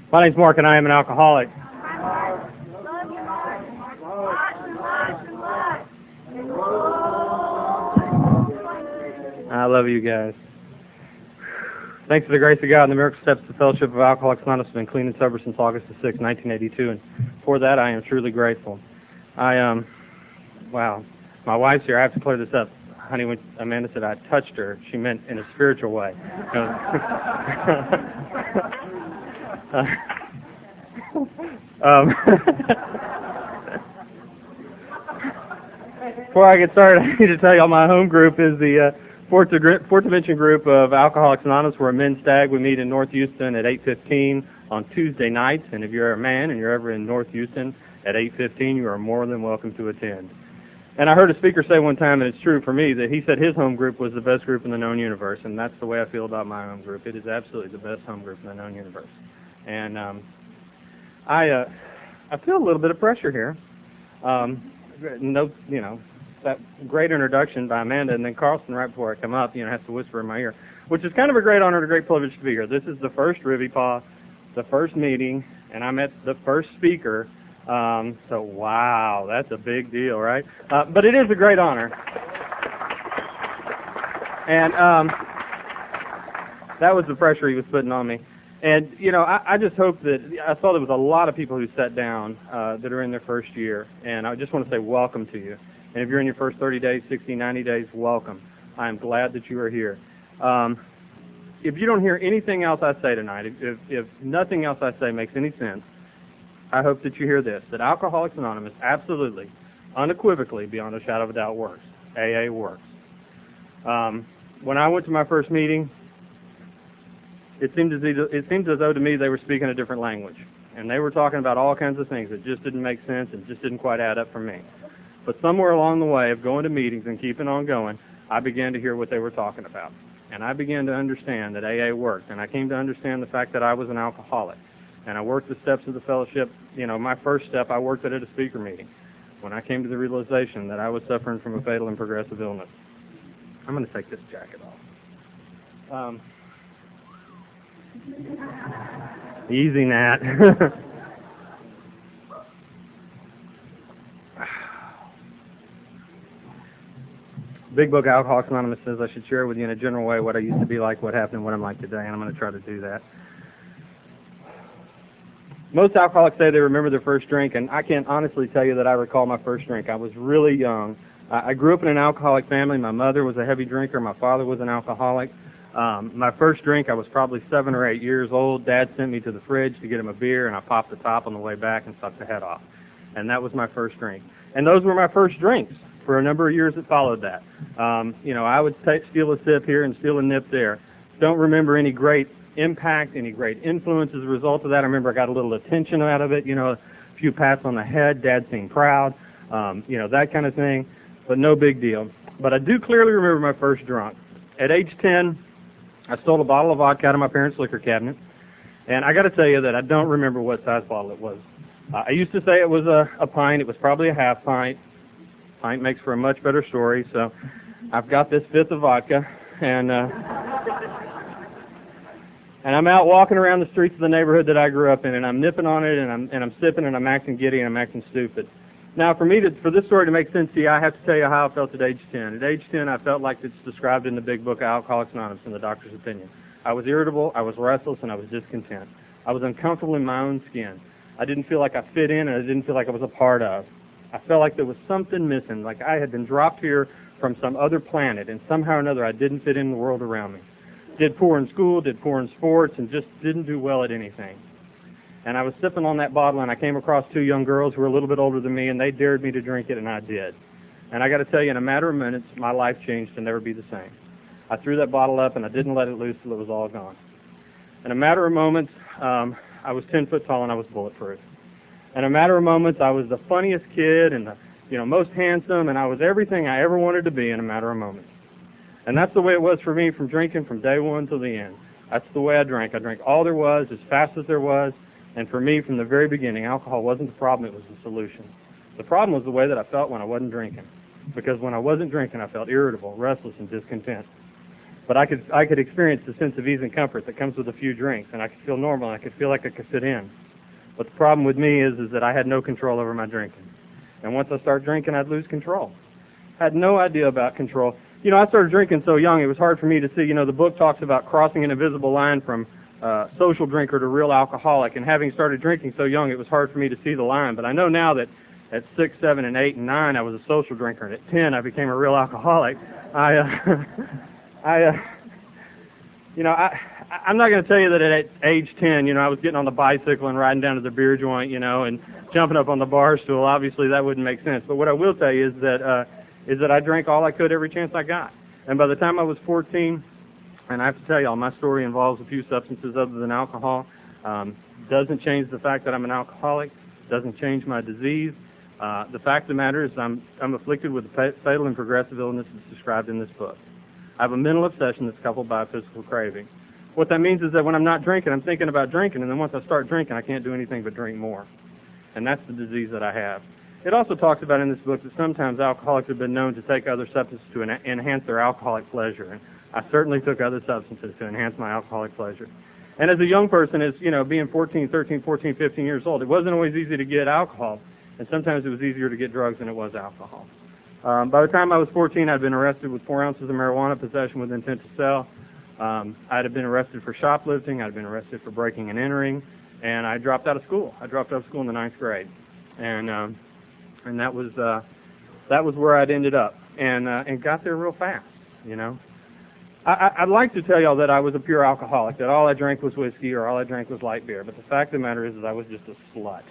My name's Mark, and I am an alcoholic. I love you guys. Thanks to the grace of God and the miracle steps, the Fellowship of Alcoholics Anonymous has been clean and sober since August the 6th, 1982, and for that I am truly grateful. Wow, my wife's here. I have to clear this up. Honey, when Amanda said I touched her, she meant in a spiritual way. Before I get started, I need to tell you all my home group is the Fourth Dimension group of Alcoholics Anonymous. We're a men's stag. We meet in North Houston at 8:15 on Tuesday nights, and if you're a man and you're ever in North Houston at 8:15, you are more than welcome to attend. And I heard a speaker say one time, and it's true for me, that he said his home group was the best group in the known universe, and that's the way I feel about my home group. It is absolutely the best home group in the known universe. And I feel a little bit of pressure here. That great introduction by Amanda, and then Carlson right before I come up, has to whisper in my ear, which is kind of a great honor and a great privilege to be here. This is the first Rivipaw, the first meeting, and I met the first speaker. So wow, that's a big deal, right? But it is a great honor. And that was the pressure he was putting on me. And, I just hope that, I saw there was a lot of people who sat down that are in their first year, and I just want to say welcome to you. And if you're in your first 30 days, 60, 90 days, welcome. I am glad that you are here. If you don't hear anything else I say tonight, if nothing else I say makes any sense, I hope that you hear this, that Alcoholics Anonymous absolutely, unequivocally, beyond a shadow of a doubt, works. AA works. When I went to my first meeting, it seemed as though to me they were speaking a different language. And they were talking about all kinds of things that just didn't make sense and just didn't quite add up for me. But somewhere along the way of going to meetings and keeping on going, I began to hear what they were talking about. And I began to understand that AA worked. And I came to understand the fact that I was an alcoholic. And I worked the steps of the fellowship. My first step, I worked it at a speaker meeting when I came to the realization that I was suffering from a fatal and progressive illness. I'm going to take this jacket off. Easy, Nat. Big Book of Alcoholics Anonymous says I should share with you in a general way what I used to be like, what happened, and what I'm like today, and I'm going to try to do that. Most alcoholics say they remember their first drink, and I can't honestly tell you that I recall my first drink. I was really young. I grew up in an alcoholic family. My mother was a heavy drinker. My father was an alcoholic. My first drink, I was probably 7 or 8 years old. Dad sent me to the fridge to get him a beer, and I popped the top on the way back and sucked the head off. And that was my first drink. And those were my first drinks for a number of years that followed that. I would steal a sip here and steal a nip there. Don't remember any great impact, any great influence as a result of that. I remember I got a little attention out of it, a few pats on the head, Dad seemed proud, that kind of thing, but no big deal. But I do clearly remember my first drunk. At age 10, I stole a bottle of vodka out of my parents' liquor cabinet, and I got to tell you that I don't remember what size bottle it was. I used to say it was a pint. It was probably a half pint. Pint makes for a much better story, so I've got this fifth of vodka, and I'm out walking around the streets of the neighborhood that I grew up in, and I'm nipping on it, and I'm sipping, and I'm acting giddy, and I'm acting stupid. Now, for this story to make sense to you, I have to tell you how I felt at age 10. At age 10, I felt like it's described in the Big Book of Alcoholics Anonymous in the doctor's opinion. I was irritable, I was restless, and I was discontent. I was uncomfortable in my own skin. I didn't feel like I fit in, and I didn't feel like I was a part of. I felt like there was something missing, like I had been dropped here from some other planet, and somehow or another I didn't fit in the world around me. Did poor in school, did poor in sports, and just didn't do well at anything. And I was sipping on that bottle, and I came across 2 young girls who were a little bit older than me, and they dared me to drink it, and I did. And I got to tell you, in a matter of minutes, my life changed to never be the same. I threw that bottle up, and I didn't let it loose till it was all gone. In a matter of moments, I was 10 foot tall, and I was bulletproof. In a matter of moments, I was the funniest kid and the most handsome, and I was everything I ever wanted to be in a matter of moments. And that's the way it was for me from drinking from day one till the end. That's the way I drank. I drank all there was, as fast as there was, and for me, from the very beginning, alcohol wasn't the problem, it was the solution. The problem was the way that I felt when I wasn't drinking, because when I wasn't drinking, I felt irritable, restless, and discontent. but I could experience the sense of ease and comfort that comes with a few drinks, and I could feel normal, and I could feel like I could fit in. But the problem with me is that I had no control over my drinking. And once I started drinking, I'd lose control. I had no idea about control. I started drinking so young, it was hard for me to see. The book talks about crossing an invisible line from social drinker to real alcoholic. And having started drinking so young, it was hard for me to see the line. But I know now that at 6, 7, and 8, and 9, I was a social drinker. And at 10, I became a real alcoholic. I'm not going to tell you that at age 10, I was getting on the bicycle and riding down to the beer joint, and jumping up on the bar stool. Obviously, that wouldn't make sense. But what I will tell you is that I drank all I could every chance I got. And by the time I was 14, and I have to tell y'all, my story involves a few substances other than alcohol. Doesn't change the fact that I'm an alcoholic. Doesn't change my disease. The fact of the matter is I'm afflicted with a fatal and progressive illness that's described in this book. I have a mental obsession that's coupled by a physical craving. What that means is that when I'm not drinking, I'm thinking about drinking, and then once I start drinking, I can't do anything but drink more. And that's the disease that I have. It also talks about in this book that sometimes alcoholics have been known to take other substances to enhance their alcoholic pleasure. And I certainly took other substances to enhance my alcoholic pleasure. And as a young person, as being 13, 14, 15 years old, it wasn't always easy to get alcohol. And sometimes it was easier to get drugs than it was alcohol. By the time I was 14, I'd been arrested with 4 ounces of marijuana, possession with intent to sell. I'd have been arrested for shoplifting. I'd been arrested for breaking and entering. And I dropped out of school. I dropped out of school in the 9th grade. And that was where I'd ended up. And got there real fast, I'd like to tell y'all that I was a pure alcoholic, that all I drank was whiskey or all I drank was light beer. But the fact of the matter is that I was just a slut,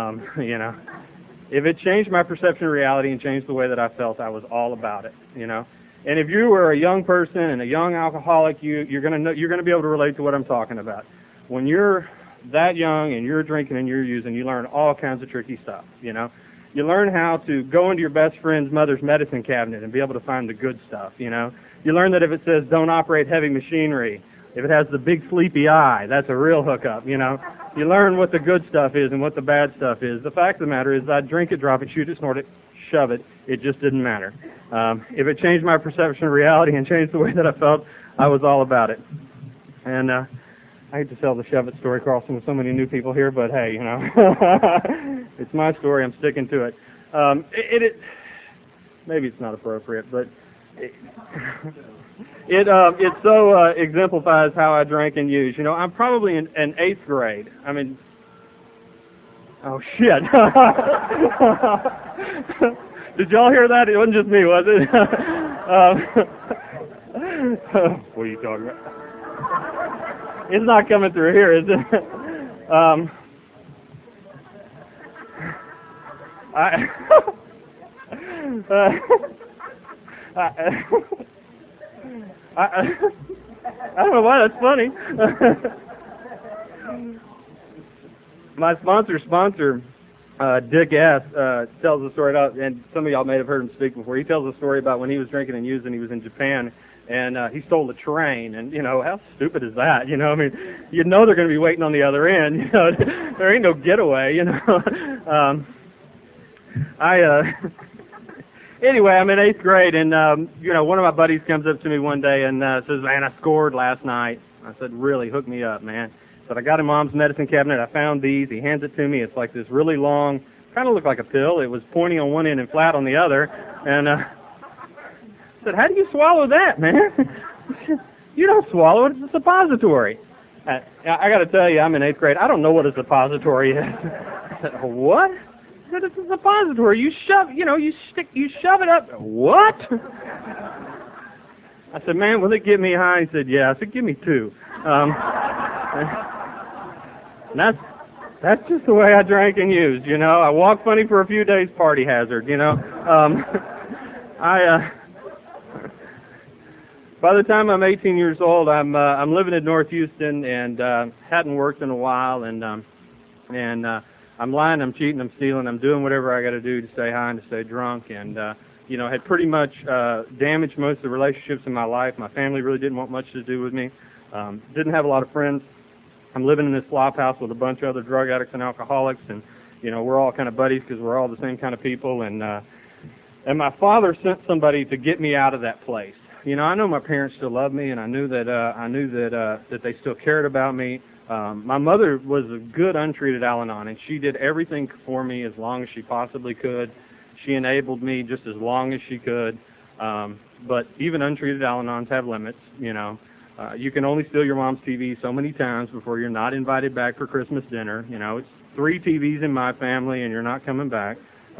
If it changed my perception of reality and changed the way that I felt, I was all about it, And if you were a young person and a young alcoholic, you're gonna be able to relate to what I'm talking about. When you're that young and you're drinking and you're using, you learn all kinds of tricky stuff, You learn how to go into your best friend's mother's medicine cabinet and be able to find the good stuff, You learn that if it says don't operate heavy machinery, if it has the big sleepy eye, that's a real hookup, You learn what the good stuff is and what the bad stuff is. The fact of the matter is I'd drink it, drop it, shoot it, snort it, shove it. It just didn't matter. If it changed my perception of reality and changed the way that I felt, I was all about it. And I hate to tell the shove it story, Carlson, with so many new people here, but hey, it's my story. I'm sticking to it. Maybe it's not appropriate, but it so exemplifies how I drank and used. I'm probably in 8th grade. Oh shit! Did y'all hear that? It wasn't just me, was it? What are you talking about? It's not coming through here, is it? I don't know why that's funny. My sponsor, Dick S., tells a story about, and some of y'all may have heard him speak before. He tells a story about when he was drinking and using. He was in Japan, and he stole a train. And how stupid is that? You know they're going to be waiting on the other end. There ain't no getaway. Anyway, I'm in 8th grade, and one of my buddies comes up to me one day and says, "Man, I scored last night." I said, "Really? Hook me up, man." But I got in Mom's medicine cabinet. I found these. He hands it to me. It's like this really long, kind of looked like a pill. It was pointy on one end and flat on the other. And I said, "How do you swallow that, man?" "You don't swallow it. It's a suppository." I got to tell you, I'm in 8th grade. I don't know what a suppository is. I said, "What?" I said, "It's a suppository. You shove it up." "What?" I said, "Man, will it get me high?" He said, "Yeah." I said, "Give me 2. And that's just the way I drank and used, I walked funny for a few days, party hazard, By the time I'm 18 years old, I'm living in North Houston and hadn't worked in a while, and I'm lying, I'm cheating, I'm stealing, I'm doing whatever I got to do to stay high and to stay drunk, and had pretty much damaged most of the relationships in my life. My family really didn't want much to do with me. Didn't have a lot of friends. I'm living in this flop house with a bunch of other drug addicts and alcoholics, and we're all kind of buddies because we're all the same kind of people. And my father sent somebody to get me out of that place. I know my parents still loved me, and I knew that they still cared about me. My mother was a good untreated Al-Anon, and she did everything for me as long as she possibly could. She enabled me just as long as she could. But even untreated Al-Anons have limits, You can only steal your mom's TV so many times before you're not invited back for Christmas dinner. It's 3 TVs in my family, and you're not coming back.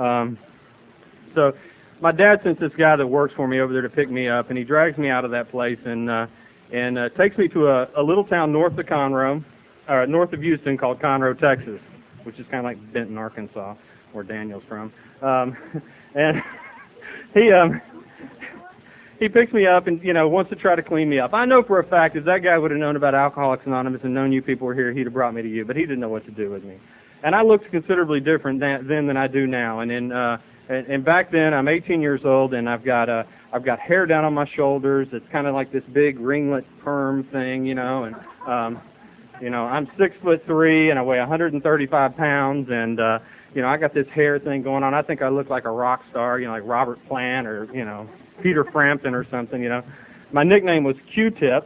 So my dad sent this guy that works for me over there to pick me up, and he drags me out of that place and takes me to a little town north of Conroe, or north of Houston, called Conroe, Texas, which is kind of like Benton, Arkansas, where Daniel's from. And he picks me up and, wants to try to clean me up. I know for a fact if that guy would have known about Alcoholics Anonymous and known you people were here, he'd have brought me to you, but he didn't know what to do with me. And I looked considerably different then than I do now. And back then, I'm 18 years old, and I've got hair down on my shoulders. It's kind of like this big ringlet perm thing, and I'm 6'3", and I weigh 135 pounds, and I got this hair thing going on. I think I look like a rock star, like Robert Plant or Peter Frampton or something. My nickname was Q-Tip,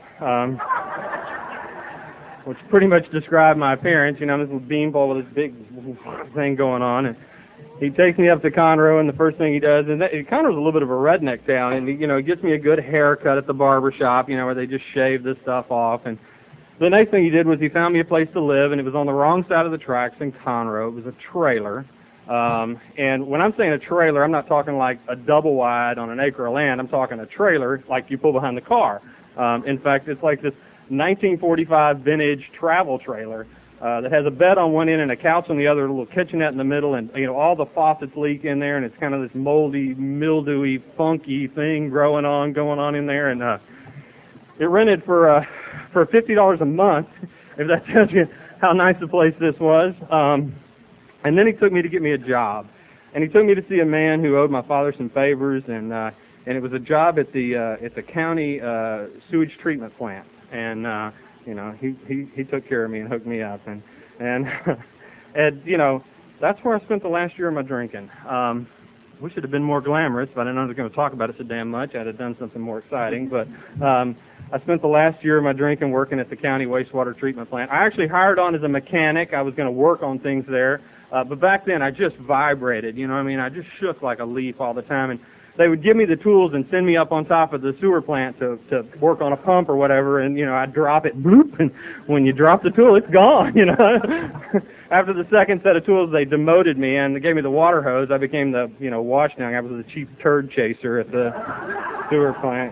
which pretty much described my appearance. This little beanball with this big thing going on, and he takes me up to Conroe, and the first thing he does, and Conroe's a little bit of a redneck town, and he gets me a good haircut at the barber shop, where they just shave this stuff off. And the next thing he did was he found me a place to live, and it was on the wrong side of the tracks in Conroe. It was a trailer. And when I'm saying a trailer, I'm not talking like a double wide on an acre of land. I'm talking a trailer like you pull behind the car. In fact, it's like this 1945 vintage travel trailer that has a bed on one end and a couch on the other, a little kitchenette in the middle, and all the faucets leak in there, and it's kind of this moldy, mildewy, funky thing going on in there. And it rented for $50 a month, if that tells you how nice a place this was. And then he took me to get me a job, and he took me to see a man who owed my father some favors, and it was a job at the county sewage treatment plant, and he took care of me and hooked me up, and that's where I spent the last year of my drinking. Wish it had been more glamorous, but I didn't know I was going to talk about it so damn much. I'd have done something more exciting, but I spent the last year of my drinking working at the county wastewater treatment plant. I actually hired on as a mechanic. I was going to work on things there. But back then, I just vibrated, I just shook like a leaf all the time. And they would give me the tools and send me up on top of the sewer plant to work on a pump or whatever. And, I'd drop it, bloop, and when you drop the tool, it's gone, After the second set of tools, they demoted me and they gave me the water hose. I became the, washdown. I was the chief turd chaser at the sewer plant,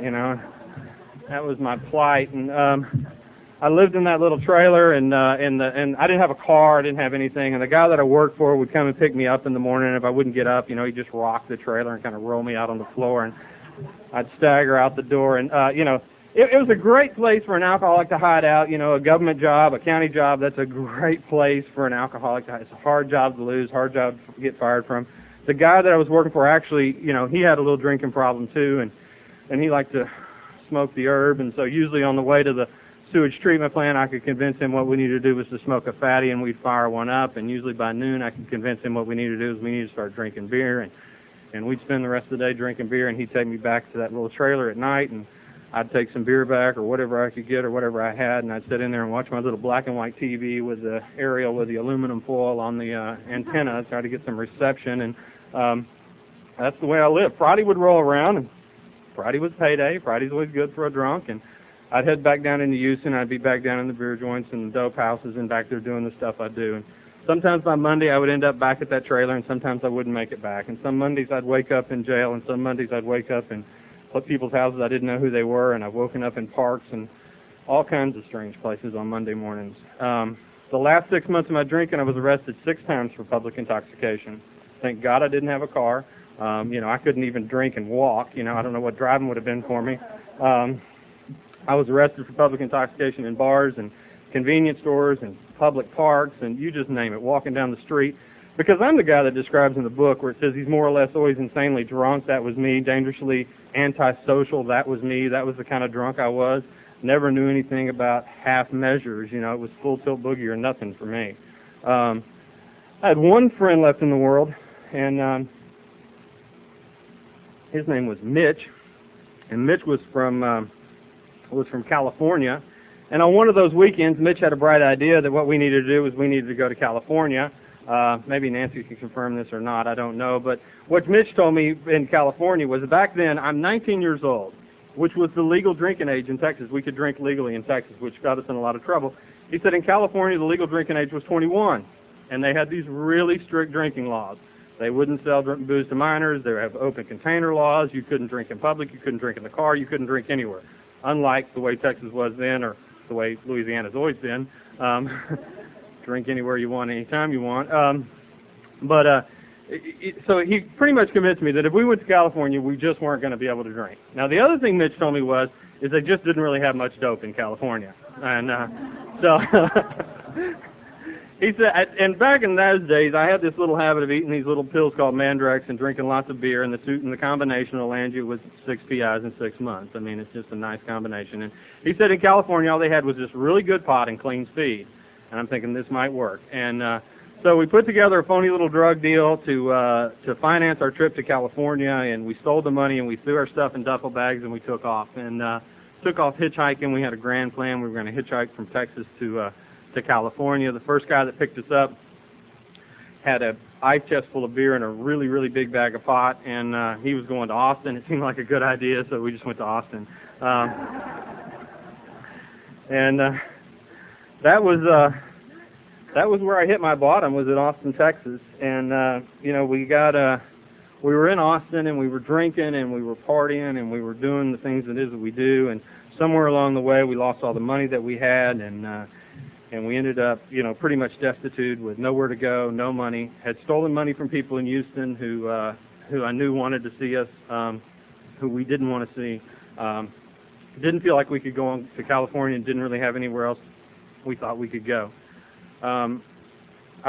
That was my plight. And, I lived in that little trailer, and I didn't have a car, I didn't have anything, and the guy that I worked for would come and pick me up in the morning, and if I wouldn't get up, he'd just rock the trailer and kind of roll me out on the floor, and I'd stagger out the door, and it was a great place for an alcoholic to hide out, a government job, a county job, that's a great place for an alcoholic to hide. It's a hard job to lose, hard job to get fired from. The guy that I was working for actually, he had a little drinking problem too, and he liked to smoke the herb, and so usually on the way to the sewage treatment plant, I could convince him what we needed to do was to smoke a fatty, and we'd fire one up. And usually by noon, I could convince him what we needed to do is we needed to start drinking beer. And we'd spend the rest of the day drinking beer, and he'd take me back to that little trailer at night, and I'd take some beer back or whatever I could get or whatever I had, and I'd sit in there and watch my little black and white TV with the aerial with the aluminum foil on the antenna, try to get some reception. And that's the way I lived. Friday would roll around, and Friday was payday. Friday's always good for a drunk, and I'd head back down into Houston. I'd be back down in the beer joints and the dope houses and back there doing the stuff I do. And sometimes by Monday I would end up back at that trailer, and sometimes I wouldn't make it back. And some Mondays I'd wake up in jail, and some Mondays I'd wake up in people's houses I didn't know who they were, and I've woken up in parks and all kinds of strange places on Monday mornings. The last 6 months of my drinking, I was arrested 6 times for public intoxication. Thank God I didn't have a car. I couldn't even drink and walk. I don't know what driving would have been for me. I was arrested for public intoxication in bars and convenience stores and public parks and you just name it, walking down the street. Because I'm the guy that describes in the book where it says he's more or less always insanely drunk. That was me. Dangerously antisocial. That was me. That was the kind of drunk I was. Never knew anything about half measures. It was full tilt boogie or nothing for me. I had one friend left in the world, and his name was Mitch. and Mitch was from California. And on one of those weekends, Mitch had a bright idea that what we needed to do was we needed to go to California. Maybe Nancy can confirm this or not, I don't know. But what Mitch told me in California was that back then, I'm 19 years old, which was the legal drinking age in Texas. We could drink legally in Texas, which got us in a lot of trouble. He said in California, the legal drinking age was 21, and they had these really strict drinking laws. They wouldn't sell booze to minors. They have open container laws. You couldn't drink in public. You couldn't drink in the car. You couldn't drink anywhere, unlike the way Texas was then or the way Louisiana's always been. Drink anywhere you want, anytime you want. So he pretty much convinced me that if we went to California, we just weren't going to be able to drink. Now, the other thing Mitch told me is they just didn't really have much dope in California. And so he said, and back in those days, I had this little habit of eating these little pills called Mandrex and drinking lots of beer, and the combination will land you with 6 PIs in 6 months. I mean, it's just a nice combination. And he said in California, all they had was this really good pot and clean speed. And I'm thinking this might work. And so we put together a phony little drug deal to finance our trip to California, and we stole the money, and we threw our stuff in duffel bags, and we took off. And took off hitchhiking. We had a grand plan. We were going to hitchhike from Texas to California. The first guy that picked us up had a ice chest full of beer and a really, really big bag of pot, and he was going to Austin. It seemed like a good idea, so we just went to Austin. That was where I hit my bottom, was at Austin, Texas. And we were in Austin, and we were drinking, and we were partying, and we were doing the things that we do. And somewhere along the way, we lost all the money that we had, and we ended up, pretty much destitute with nowhere to go, no money. Had stolen money from people in Houston who I knew wanted to see us, who we didn't want to see. Didn't feel like we could go on to California and didn't really have anywhere else we thought we could go. I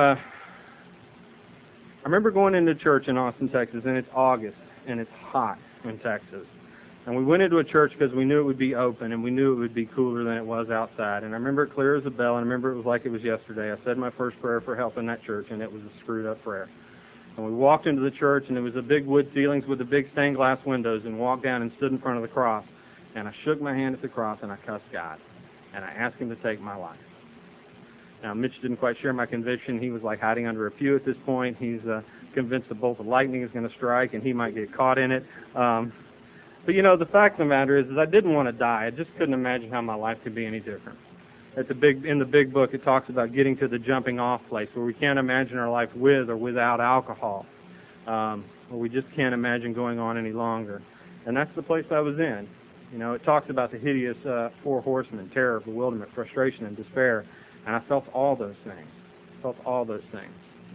remember going into church in Austin, Texas, and it's August, and it's hot in Texas. And we went into a church because we knew it would be open, and we knew it would be cooler than it was outside. And I remember it clear as a bell, and I remember it was like it was yesterday. I said my first prayer for help in that church, and it was a screwed-up prayer. And we walked into the church, and it was a big wood ceilings with the big stained glass windows, and walked down and stood in front of the cross. And I shook my hand at the cross, and I cussed God. And I asked him to take my life. Now, Mitch didn't quite share my conviction. He was like hiding under a pew at this point. He's convinced a bolt of lightning is going to strike, and he might get caught in it. But, the fact of the matter is I didn't want to die. I just couldn't imagine how my life could be any different. In the big book, it talks about getting to the jumping off place where we can't imagine our life with or without alcohol, where we just can't imagine going on any longer. And that's the place I was in. It talks about the hideous 4 horsemen, terror, bewilderment, frustration, and despair. And I felt all those things.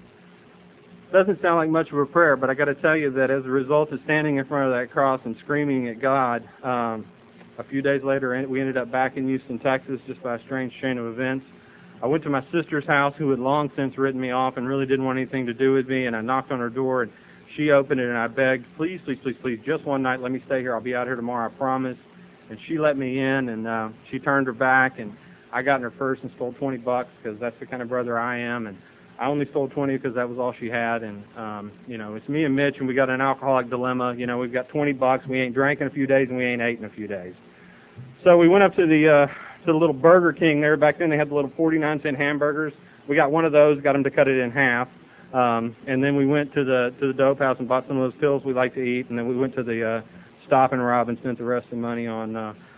Doesn't sound like much of a prayer, but I got to tell you that as a result of standing in front of that cross and screaming at God, a few days later we ended up back in Houston, Texas, just by a strange chain of events. I went to my sister's house, who had long since written me off and really didn't want anything to do with me, and I knocked on her door, and she opened it, and I begged, please, just one night, let me stay here. I'll be out here tomorrow, I promise. And she let me in, and she turned her back, and I got in her purse and stole $20 because that's the kind of brother I am. And I only stole 20 because that was all she had. And, it's me and Mitch, and we got an alcoholic dilemma. We've got $20. We ain't drank in a few days, and we ain't ate in a few days. So we went up to the little Burger King there. Back then they had the little 49-cent hamburgers. We got one of those, got them to cut it in half. And then we went to the dope house and bought some of those pills we like to eat. And then we went to the Stop and Rob and spent the rest of the money on,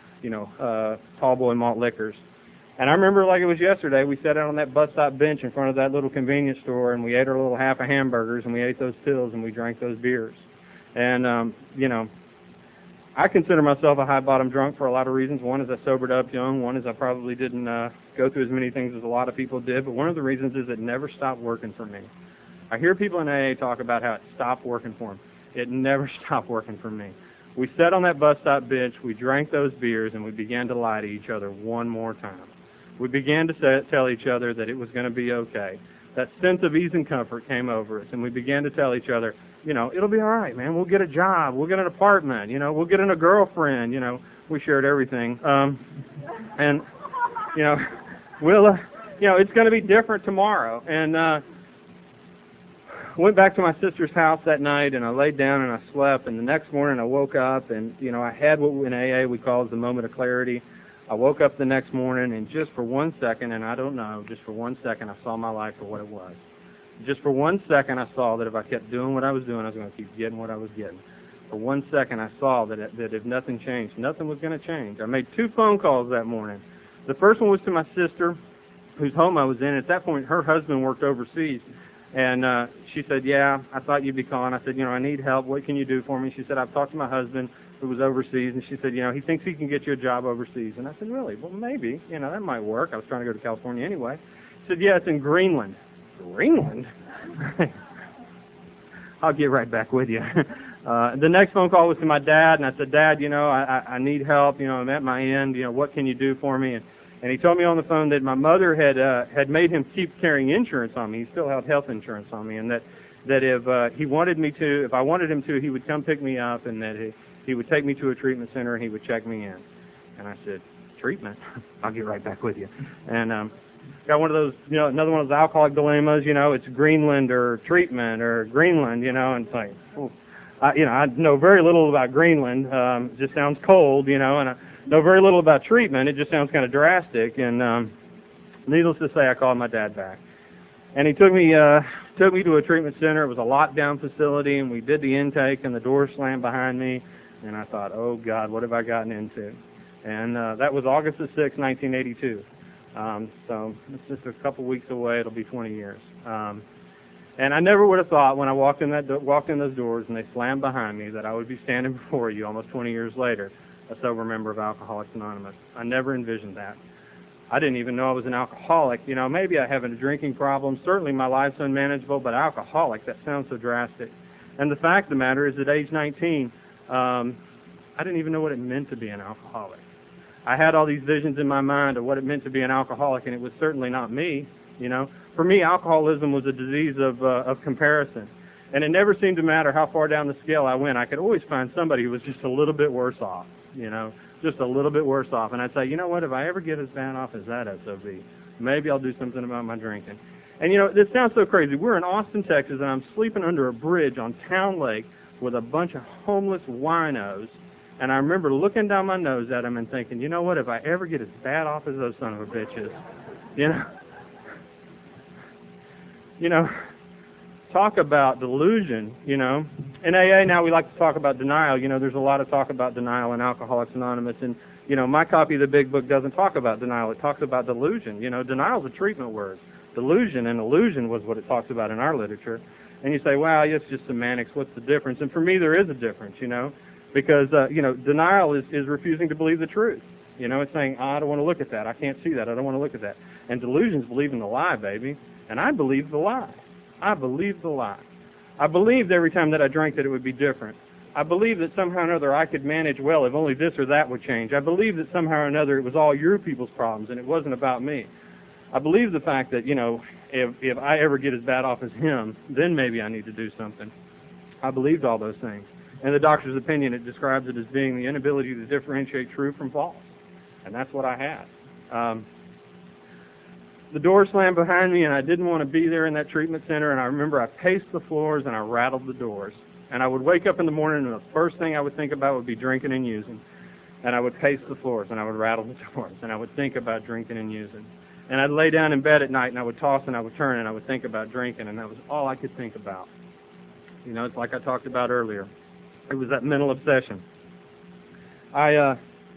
tall boy malt liquors. And I remember like it was yesterday, we sat out on that bus stop bench in front of that little convenience store, and we ate our little half of hamburgers, and we ate those pills, and we drank those beers. And, I consider myself a high-bottom drunk for a lot of reasons. One is I sobered up young. One is I probably didn't go through as many things as a lot of people did. But one of the reasons is it never stopped working for me. I hear people in AA talk about how it stopped working for them. It never stopped working for me. We sat on that bus stop bench, we drank those beers, and we began to lie to each other one more time. We began to tell each other that it was going to be okay. That sense of ease and comfort came over us, and we began to tell each other, it'll be all right, man. We'll get a job. We'll get an apartment. We'll get a girlfriend. We shared everything. And, we'll, it's going to be different tomorrow. And went back to my sister's house that night, and I laid down and I slept. And the next morning I woke up, and I had what in AA we call the moment of clarity. I woke up the next morning, and just for 1 second, and I don't know, just for 1 second, I saw my life for what it was. Just for 1 second, I saw that if I kept doing what I was doing, I was going to keep getting what I was getting. For 1 second, I saw that if nothing changed, nothing was going to change. I made 2 phone calls that morning. The first one was to my sister, whose home I was in. At that point, her husband worked overseas. And she said, yeah, I thought you'd be calling. I said, I need help. What can you do for me? She said, I've talked to my husband who was overseas. And she said, he thinks he can get you a job overseas. And I said, really? Well, maybe. That might work. I was trying to go to California anyway. She said, yeah, it's in Greenland. Greenland? I'll get right back with you. The next phone call was to my dad. And I said, Dad, I need help. I'm at my end. What can you do for me? And he told me on the phone that my mother had made him keep carrying insurance on me. He still held health insurance on me, and that if he wanted me to, if I wanted him to, he would come pick me up, and that he would take me to a treatment center and he would check me in. And I said, treatment? I'll get right back with you. And got one of those, another one of those alcoholic dilemmas. It's Greenland or treatment or Greenland. And it's like, I know very little about Greenland. It just sounds cold. And I know very little about treatment. It just sounds kind of drastic. And needless to say, I called my dad back. And he took me to a treatment center. It was a lockdown facility, and we did the intake, and the door slammed behind me. And I thought, oh, God, what have I gotten into? And that was August the 6th, 1982. So it's just a couple weeks away. It'll be 20 years. And I never would have thought when I walked in those doors and they slammed behind me that I would be standing before you almost 20 years later, a sober member of Alcoholics Anonymous. I never envisioned that. I didn't even know I was an alcoholic. Maybe I have a drinking problem. Certainly my life's unmanageable, but alcoholic, that sounds so drastic. And the fact of the matter is at age 19, I didn't even know what it meant to be an alcoholic. I had all these visions in my mind of what it meant to be an alcoholic, and it was certainly not me. For me, alcoholism was a disease of comparison. And it never seemed to matter how far down the scale I went. I could always find somebody who was just a little bit worse off, just a little bit worse off. And I'd say, you know what, if I ever get as bad off as that SOB, maybe I'll do something about my drinking. And, this sounds so crazy. We're in Austin, Texas, and I'm sleeping under a bridge on Town Lake with a bunch of homeless winos. And I remember looking down my nose at them and thinking, you know what, if I ever get as bad off as those son of a bitches, talk about delusion, In AA now we like to talk about denial. There's a lot of talk about denial in Alcoholics Anonymous. And, my copy of the big book doesn't talk about denial. It talks about delusion. Denial's a treatment word. Delusion and illusion was what it talks about in our literature. And you say, well, it's just semantics. What's the difference? And for me, there is a difference, because, denial is refusing to believe the truth. It's saying, I don't want to look at that. I can't see that. I don't want to look at that. And delusion's believing the lie, baby. And I believed the lie. I believed the lie. I believed every time that I drank that it would be different. I believed that somehow or another I could manage well if only this or that would change. I believed that somehow or another it was all your people's problems and it wasn't about me. I believed the fact that, if I ever get as bad off as him, then maybe I need to do something. I believed all those things. In the doctor's opinion, it describes it as being the inability to differentiate true from false. And that's what I had. The door slammed behind me, and I didn't want to be there in that treatment center. And I remember I paced the floors and I rattled the doors. And I would wake up in the morning, and the first thing I would think about would be drinking and using. And I would pace the floors, and I would rattle the doors, and I would think about drinking and using. And I'd lay down in bed at night, and I would toss and I would turn, and I would think about drinking, and that was all I could think about. It's like I talked about earlier. It was that mental obsession. I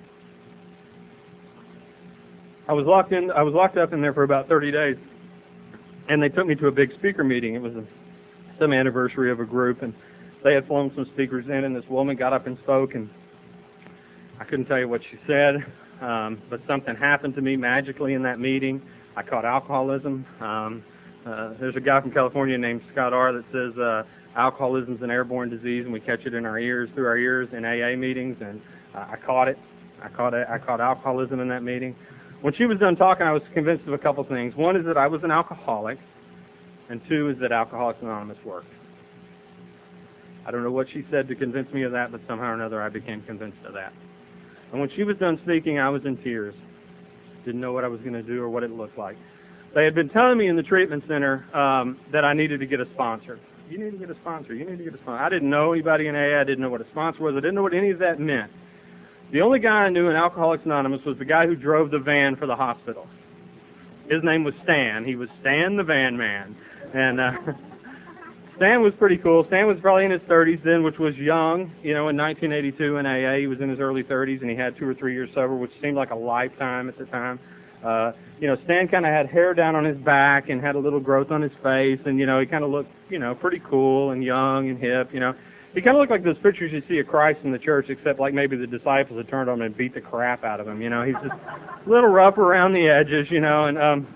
was locked up in there for about 30 days, and they took me to a big speaker meeting. It was some anniversary of a group, and they had flown some speakers in, and this woman got up and spoke, and I couldn't tell you what she said, but something happened to me magically in that meeting. I caught alcoholism. There's a guy from California named Scott R. that says alcoholism is an airborne disease, and we catch it in our ears, through our ears in AA meetings, and I caught it. I caught alcoholism in that meeting. When she was done talking, I was convinced of a couple things. One is that I was an alcoholic, and two is that Alcoholics Anonymous worked. I don't know what she said to convince me of that, but somehow or another I became convinced of that. And when she was done speaking, I was in tears. Didn't know what I was going to do or what it looked like. They had been telling me in the treatment center that I needed to get a sponsor. you need to get a sponsor. You need to get a sponsor. I didn't know anybody in AA. I didn't know what a sponsor was. I didn't know what any of that meant. The only guy I knew in Alcoholics Anonymous was the guy who drove the van for the hospital. His name was Stan. He was Stan the Van Man. And Stan was pretty cool. Stan was probably in his 30s then, which was young. You know, in 1982 in AA, he was in his early 30s, and he had 2 or 3 years sober, which seemed like a lifetime at the time. You know, Stan kind of had hair down on his back and had a little growth on his face, and, you know, he kind of looked, you know, pretty cool and young and hip, you know. He kind of looked like those pictures you see of Christ in the church, except like maybe the disciples had turned on him and beat the crap out of him, you know. He's just a little rough around the edges, you know, and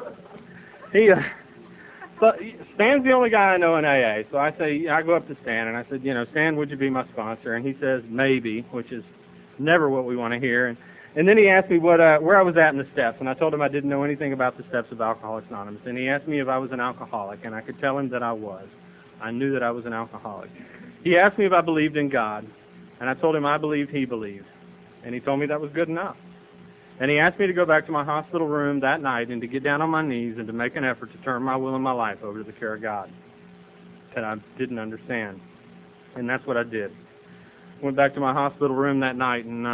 but Stan's the only guy I know in AA. So I say, I go up to Stan, and I said, you know, Stan, would you be my sponsor? And he says, maybe, which is never what we want to hear. And then he asked me where I was at in the steps, and I told him I didn't know anything about the steps of Alcoholics Anonymous. And he asked me if I was an alcoholic, and I could tell him that I was. I knew that I was an alcoholic. He asked me if I believed in God, and I told him I believed he believed. And he told me that was good enough. And he asked me to go back to my hospital room that night and to get down on my knees and to make an effort to turn my will and my life over to the care of God that I didn't understand. And that's what I did. Went back to my hospital room that night, and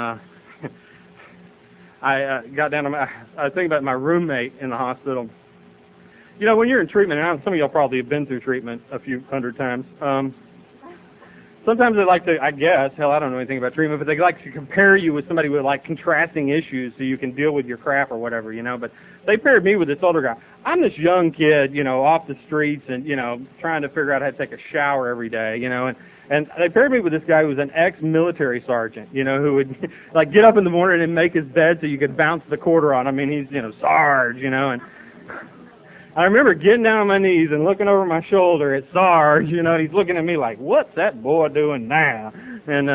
I got down to I was thinking about my roommate in the hospital. You know, when you're in treatment, and some of y'all probably have been through treatment a few hundred times, sometimes they like to, I guess, hell, I don't know anything about treatment, but they like to compare you with somebody with, like, contrasting issues so you can deal with your crap or whatever, you know. But they paired me with this older guy. I'm this young kid, you know, off the streets and, you know, trying to figure out how to take a shower every day, you know. And they paired me with this guy who was an ex-military sergeant, you know, who would, like, get up in the morning and make his bed so you could bounce the quarter on him. I mean, he's, you know, Sarge, you know. And I remember getting down on my knees and looking over my shoulder at Sarge, you know, and he's looking at me like, what's that boy doing now? And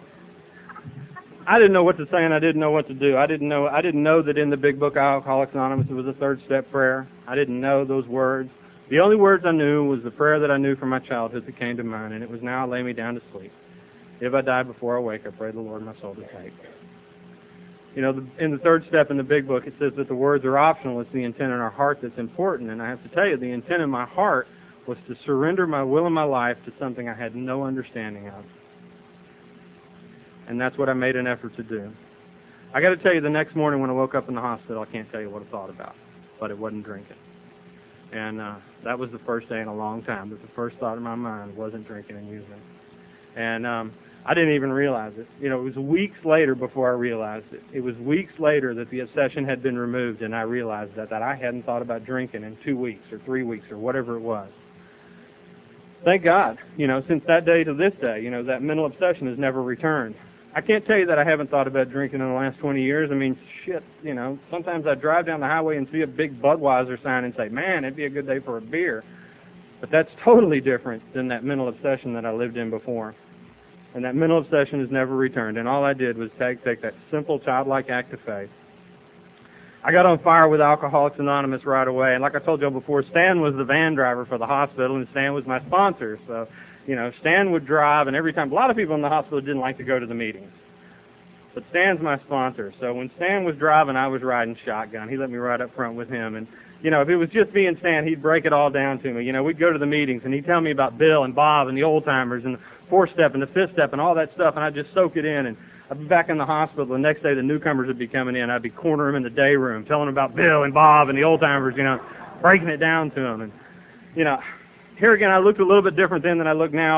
I didn't know what to say, and I didn't know what to do. I didn't know that in the big book of Alcoholics Anonymous it was a third-step prayer. I didn't know those words. The only words I knew was the prayer that I knew from my childhood that came to mind, and it was, now lay me down to sleep. If I die before I wake, I pray the Lord my soul to take. You know, in the third step in the big book, it says that the words are optional. It's the intent in our heart that's important. And I have to tell you, the intent in my heart was to surrender my will and my life to something I had no understanding of. And that's what I made an effort to do. I got to tell you, the next morning when I woke up in the hospital, I can't tell you what I thought about, but it wasn't drinking. And that was the first day in a long time that the first thought in my mind wasn't drinking and using. And I didn't even realize it. You know, it was weeks later before I realized it. It was weeks later that the obsession had been removed, and I realized that I hadn't thought about drinking in 2 weeks or 3 weeks or whatever it was. Thank God, you know, since that day to this day, you know, that mental obsession has never returned. I can't tell you that I haven't thought about drinking in the last 20 years. I mean, shit, you know, sometimes I drive down the highway and see a big Budweiser sign and say, man, it'd be a good day for a beer. But that's totally different than that mental obsession that I lived in before. And that mental obsession has never returned. And all I did was take that simple childlike act of faith. I got on fire with Alcoholics Anonymous right away. And like I told you before, Stan was the van driver for the hospital, and Stan was my sponsor. So, you know, Stan would drive, and every time, a lot of people in the hospital didn't like to go to the meetings. But Stan's my sponsor. So when Stan was driving, I was riding shotgun. He let me ride up front with him. And, you know, if it was just me and Stan, he'd break it all down to me. You know, we'd go to the meetings, and he'd tell me about Bill and Bob and the old-timers and the four-step and the fifth-step and all that stuff, and I'd just soak it in. And I'd be back in the hospital. The next day, the newcomers would be coming in. I'd be cornering them in the day room, telling them about Bill and Bob and the old-timers, you know, breaking it down to them. And, you know, here again, I looked a little bit different then than I look now.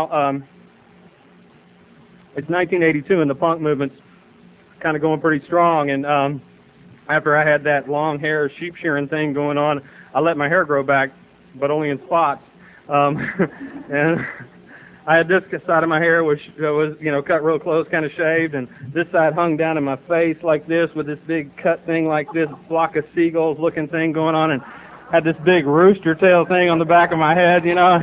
It's 1982, and the punk movement's kind of going pretty strong. And after I had that long hair sheep shearing thing going on, I let my hair grow back, but only in spots. And I had this side of my hair which was, you know, cut real close, kind of shaved, and this side hung down in my face like this with this big cut thing like this, flock of seagulls looking thing going on, and had this big rooster tail thing on the back of my head, you know.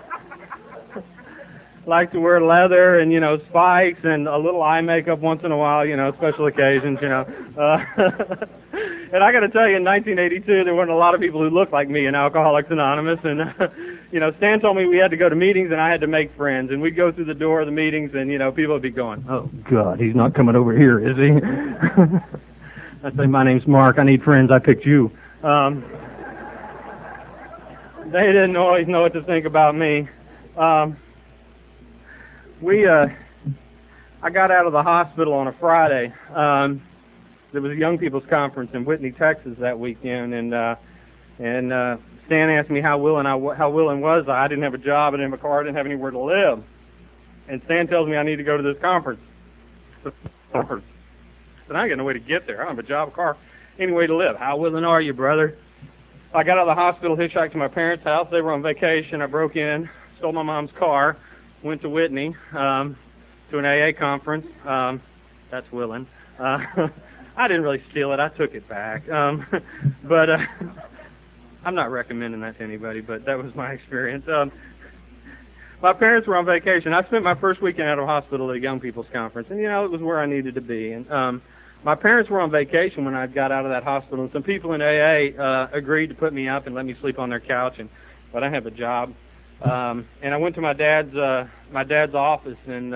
Like to wear leather and, you know, spikes and a little eye makeup once in a while, you know, special occasions, you know. And I got to tell you, in 1982, there weren't a lot of people who looked like me in Alcoholics Anonymous. And, you know, Stan told me we had to go to meetings and I had to make friends. And we'd go through the door of the meetings and, you know, people would be going, oh, God, he's not coming over here, is he? I'd say, my name's Mark. I need friends. I picked you. They didn't always know what to think about me. I got out of the hospital on a Friday. There was a young people's conference in Whitney, Texas that weekend, and Stan asked me how willing was I. I didn't have a job, I didn't have a car, I didn't have anywhere to live. And Stan tells me I need to go to this conference. And I got no way to get there. I don't have a job, a car, any way to live. How willing are you, brother? I got out of the hospital, hitchhiked to my parents' house. They were on vacation. I broke in, stole my mom's car, went to Whitney to an AA conference. That's willing. I didn't really steal it. I took it back. But I'm not recommending that to anybody, but that was my experience. My parents were on vacation. I spent my first weekend out of hospital at a young people's conference, and, it was where I needed to be. And my parents were on vacation when I got out of that hospital, and some people in AA agreed to put me up and let me sleep on their couch, but I didn't have a job. And I went to my dad's office, and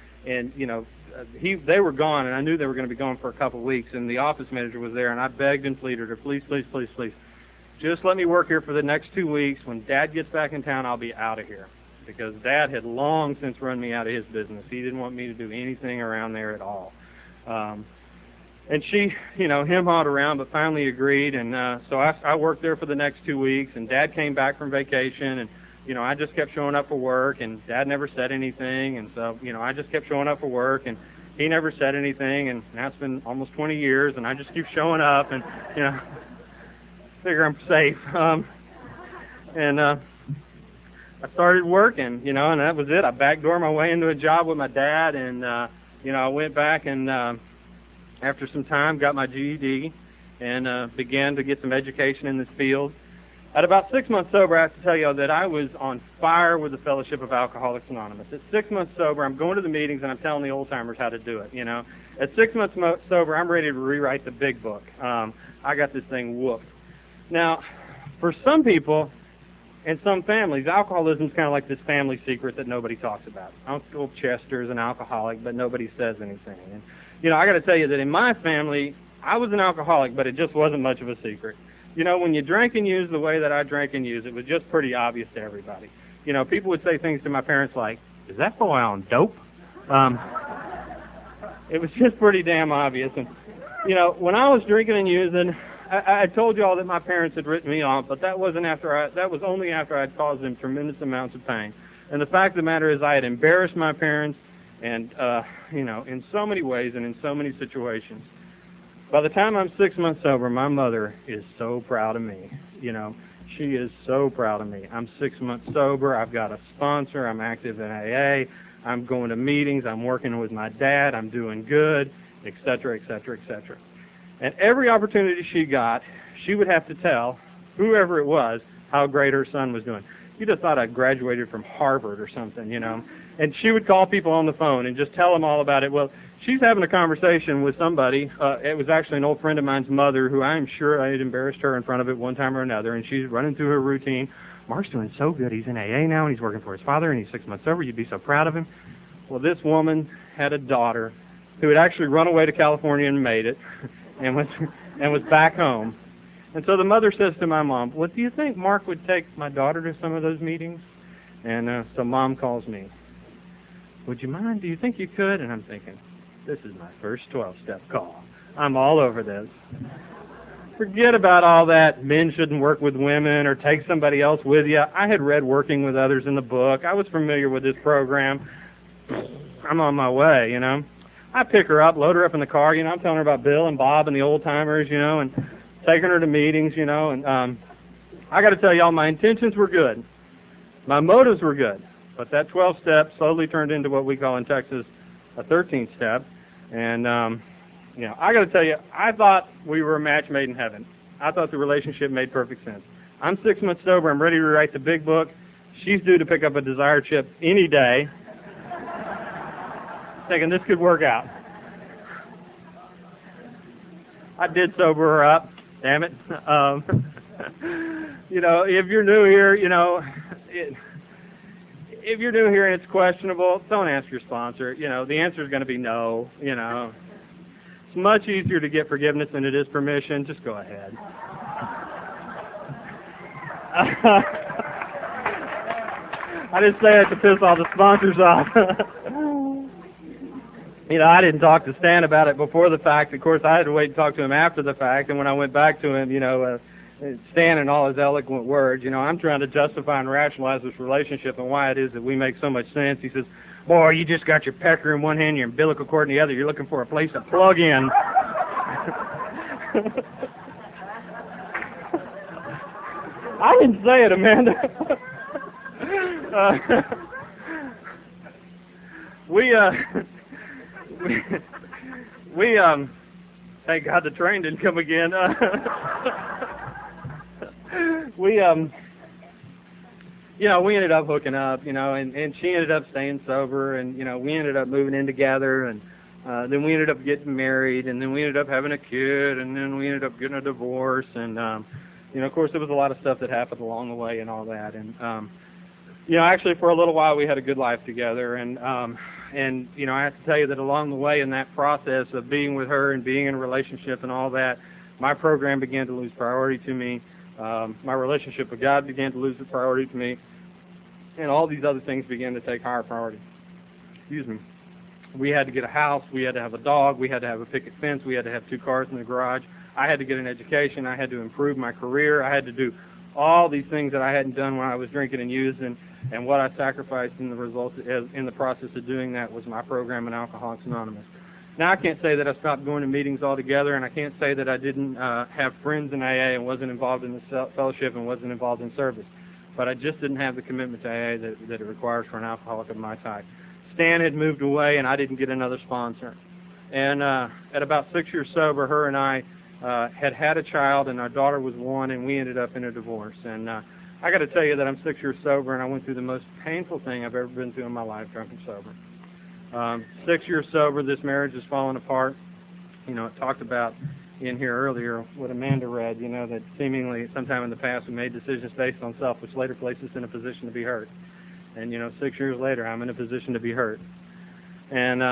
they were gone, and I knew they were going to be gone for a couple of weeks, and the office manager was there, and I begged and pleaded her, please, please, please, please, just let me work here for the next 2 weeks. When Dad gets back in town, I'll be out of here, because Dad had long since run me out of his business. He didn't want me to do anything around there at all. And she, hem-hawed around, but finally agreed, and so I worked there for the next 2 weeks, and Dad came back from vacation, and I just kept showing up for work, and Dad never said anything, and so, I just kept showing up for work, and he never said anything, and now it's been almost 20 years, and I just keep showing up, and, figure I'm safe. And I started working, and that was it. I backdoored my way into a job with my dad, and, I went back and, after some time, got my GED and began to get some education in this field. At about 6 months sober, I have to tell you that I was on fire with the Fellowship of Alcoholics Anonymous. At 6 months sober, I'm going to the meetings and I'm telling the old-timers how to do it, At 6 months sober, I'm ready to rewrite the big book. I got this thing whooped. Now, for some people and some families, alcoholism is kind of like this family secret that nobody talks about. Uncle Chester's an alcoholic, but nobody says anything. And, I got to tell you that in my family, I was an alcoholic, but it just wasn't much of a secret. When you drank and used the way that I drank and used, it was just pretty obvious to everybody. People would say things to my parents like, is that boy on dope? It was just pretty damn obvious. And, when I was drinking and using, I told you all that my parents had written me off, but that was only after I had caused them tremendous amounts of pain. And the fact of the matter is I had embarrassed my parents and, in so many ways and in so many situations. By the time I'm 6 months sober, my mother is so proud of me. She is so proud of me. I'm 6 months sober. I've got a sponsor. I'm active in AA. I'm going to meetings. I'm working with my dad. I'm doing good, et cetera, et cetera, et cetera. And every opportunity she got, she would have to tell whoever it was how great her son was doing. You just thought I graduated from Harvard or something, And she would call people on the phone and just tell them all about it. Well, she's having a conversation with somebody. It was actually an old friend of mine's mother who I'm sure I had embarrassed her in front of it one time or another, and she's running through her routine. Mark's doing so good. He's in AA now, and he's working for his father, and he's 6 months sober. You'd be so proud of him. Well, this woman had a daughter who had actually run away to California and made it and was back home. And so the mother says to my mom, well, do you think Mark would take my daughter to some of those meetings? And so Mom calls me. Would you mind? Do you think you could? And I'm thinking, this is my first 12-step call. I'm all over this. Forget about all that men shouldn't work with women or take somebody else with you. I had read Working with Others in the book. I was familiar with this program. I'm on my way, I pick her up, load her up in the car, I'm telling her about Bill and Bob and the old-timers, and taking her to meetings, and I got to tell y'all, my intentions were good. My motives were good. But that 12-step slowly turned into what we call in Texas a 13th step. And, I got to tell you, I thought we were a match made in heaven. I thought the relationship made perfect sense. I'm 6 months sober. I'm ready to write the big book. She's due to pick up a Desire chip any day. Thinking this could work out. I did sober her up. Damn it. If you're new here, if you're new here and it's questionable, don't ask your sponsor. The answer is going to be no. It's much easier to get forgiveness than it is permission. Just go ahead. I didn't say it to piss all the sponsors off. I didn't talk to Stan about it before the fact. Of course, I had to wait and talk to him after the fact. And when I went back to him, Stan and all his eloquent words, I'm trying to justify and rationalize this relationship and why it is that we make so much sense. He says, boy, you just got your pecker in one hand, your umbilical cord in the other. You're looking for a place to plug in. I didn't say it, Amanda. Thank God the train didn't come again. We ended up hooking up, and she ended up staying sober, and, we ended up moving in together, and then we ended up getting married, and then we ended up having a kid, and then we ended up getting a divorce, and, of course, there was a lot of stuff that happened along the way and all that, and, actually for a little while we had a good life together, and I have to tell you that along the way in that process of being with her and being in a relationship and all that, my program began to lose priority to me. My relationship with God began to lose its priority to me, and all these other things began to take higher priority. Excuse me. We had to get a house. We had to have a dog. We had to have a picket fence. We had to have 2 cars in the garage. I had to get an education. I had to improve my career. I had to do all these things that I hadn't done when I was drinking and using, and what I sacrificed in the process of doing that was my program in Alcoholics Anonymous. Now, I can't say that I stopped going to meetings altogether, and I can't say that I didn't have friends in AA and wasn't involved in the fellowship and wasn't involved in service, but I just didn't have the commitment to AA that it requires for an alcoholic of my type. Stan had moved away, and I didn't get another sponsor. And at about 6 years sober, her and I had a child, and our daughter was 1, and we ended up in a divorce. And I got to tell you that I'm 6 years sober, and I went through the most painful thing I've ever been through in my life, drunk and sober. 6 years sober, this marriage has fallen apart. It talked about in here earlier what Amanda read, that seemingly sometime in the past we made decisions based on self, which later placed us in a position to be hurt. And, 6 years later, I'm in a position to be hurt. And,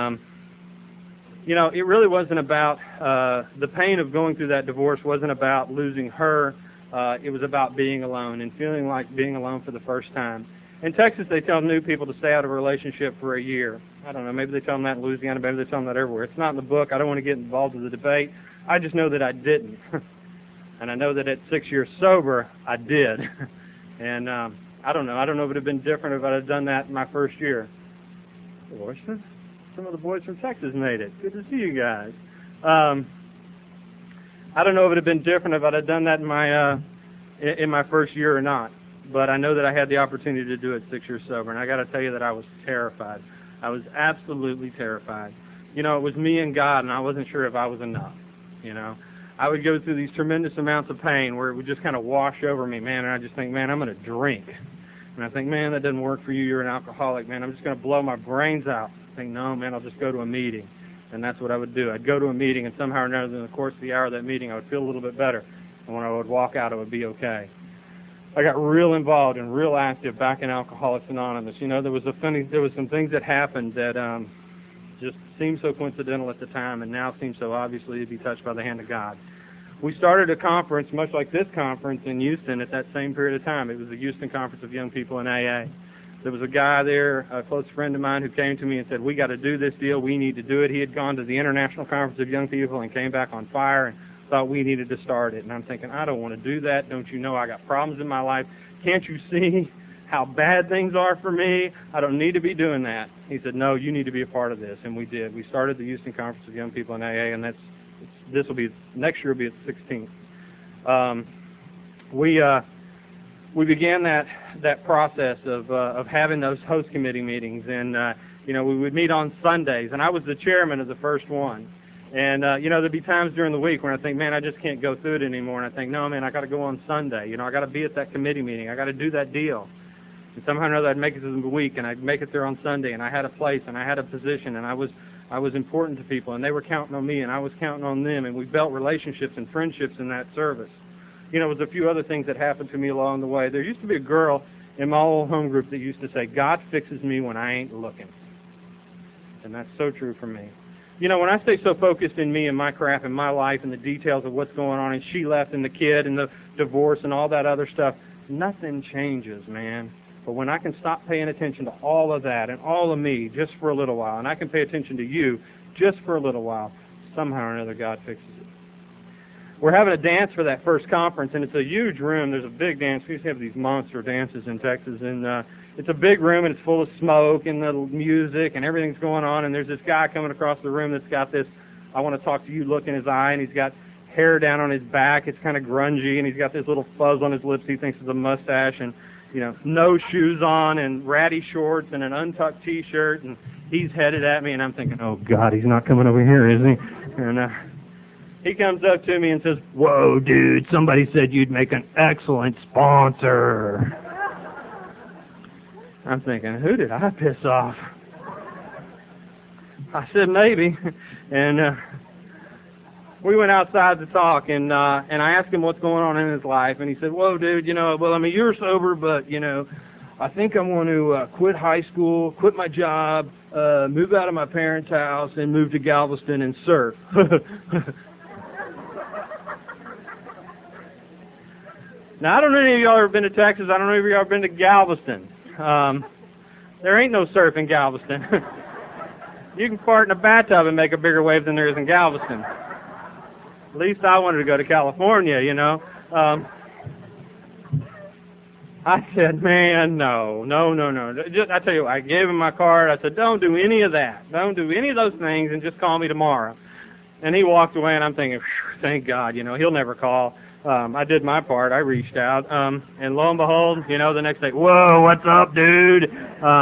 it really wasn't about the pain of going through that divorce wasn't about losing her. It was about being alone and feeling like being alone for the first time. In Texas, they tell new people to stay out of a relationship for a year. I don't know. Maybe they tell them that in Louisiana. Maybe they tell them that everywhere. It's not in the book. I don't want to get involved in the debate. I just know that I didn't. And I know that at 6 years sober, I did. And I don't know. I don't know if it would have been different if I had done that in my first year. Some of the boys from Texas made it. Good to see you guys. I don't know if it would have been different if I had done that in my first year or not. But I know that I had the opportunity to do it 6 years sober, and I got to tell you that I was terrified. I was absolutely terrified. It was me and God, and I wasn't sure if I was enough. I would go through these tremendous amounts of pain where it would just kind of wash over me, man, and I just think, man, I'm going to drink. And I think, man, that doesn't work for you. You're an alcoholic, man. I'm just going to blow my brains out. I think, no, man, I'll just go to a meeting. And that's what I would do. I'd go to a meeting, and somehow or another, in the course of the hour of that meeting, I would feel a little bit better. And when I would walk out, it would be okay. I got real involved and real active back in Alcoholics Anonymous. There was some things that happened that just seemed so coincidental at the time, and now seem so obviously to be touched by the hand of God. We started a conference, much like this conference, in Houston at that same period of time. It was the Houston Conference of Young People in AA. There was a guy there, a close friend of mine, who came to me and said, we got to do this deal. We need to do it. He had gone to the International Conference of Young People and came back on fire and thought we needed to start it. And I'm thinking, I don't want to do that. Don't you know I got problems in my life? Can't you see how bad things are for me? I don't need to be doing that. He said, no, you need to be a part of this. And we did. We started the Houston Conference of Young People in AA, and next year will be its 16th. We began that process of having those host committee meetings, and we would meet on Sundays, and I was the chairman of the first one. And there'd be times during the week when I think, man, I just can't go through it anymore, and I think, no, man, I got to go on Sunday. I got to be at that committee meeting. I got to do that deal. And somehow or another, I'd make it through the week, and I'd make it there on Sunday, and I had a place, and I had a position, and I was important to people, and they were counting on me, and I was counting on them, and we built relationships and friendships in that service. There was a few other things that happened to me along the way. There used to be a girl in my old home group that used to say, God fixes me when I ain't looking. And that's so true for me. When I stay so focused in me and my crap and my life and the details of what's going on, and she left and the kid and the divorce and all that other stuff, nothing changes, man. But when I can stop paying attention to all of that and all of me just for a little while, and I can pay attention to you just for a little while, somehow or another God fixes it. We're having a dance for that first conference, and it's a huge room. There's a big dance. We used to have these monster dances in Texas, and it's a big room, and it's full of smoke and the music, and everything's going on, and there's this guy coming across the room that's got this I want to talk to you look in his eye, and he's got hair down on his back. It's kind of grungy, and he's got this little fuzz on his lips he thinks is a mustache, and, no shoes on and ratty shorts and an untucked T-shirt, and he's headed at me, and I'm thinking, oh, God, he's not coming over here, is he? And he comes up to me and says, whoa, dude, somebody said you'd make an excellent sponsor. I'm thinking, who did I piss off? I said, maybe. And we went outside to talk, and I asked him what's going on in his life, and he said, whoa, dude, you're sober, but, I think I want to quit high school, quit my job, move out of my parents' house, and move to Galveston and surf. Now, I don't know if any of y'all ever been to Texas. I don't know if y'all ever been to Galveston. There ain't no surf in Galveston. You can fart in a bathtub and make a bigger wave than there is in Galveston. At least I wanted to go to California, I said, man, no. I tell you what, I gave him my card. I said, don't do any of that. Don't do any of those things, and just call me tomorrow. And he walked away, and I'm thinking, thank God, he'll never call. I did my part. I reached out, and lo and behold, the next day, whoa, what's up, dude?